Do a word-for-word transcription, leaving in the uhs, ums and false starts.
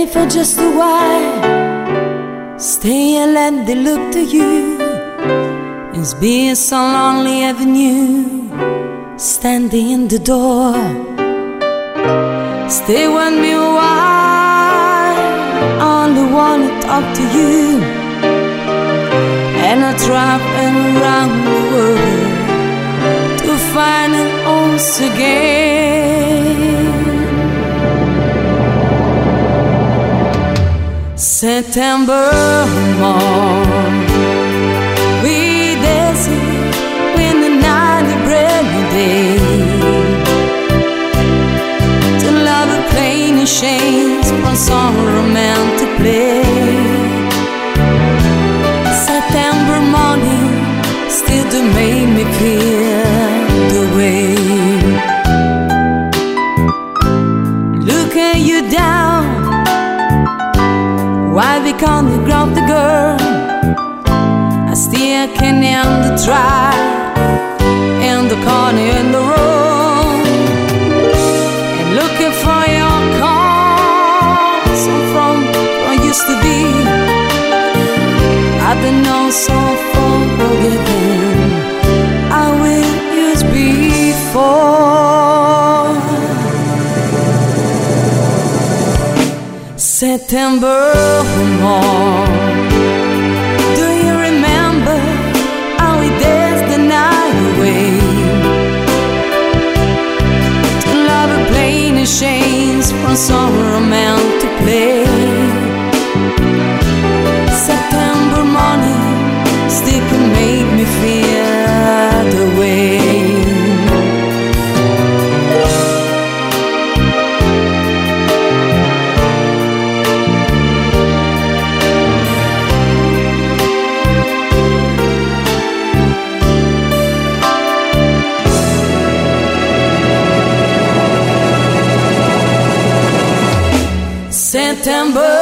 stay for just a while. Stay and let they look to you. It's been so lonely having you standing in the door. Stay with me a while. I only wanna talk to you. And I travel around the world to find it once again. September morn, we dancing in the night, a brand new day. To love a plain and chains from some romantic play. September morning still to make me feel the way. Look at you down, why we can't grab the girl? I still can end the try in the corner in the room. And looking for your cause from what used to be. I've been known so forgiven I will use before. September morn, do you remember how we danced the night away? To love a plain and chains from some romantic play. September morning still can make me feel the way. September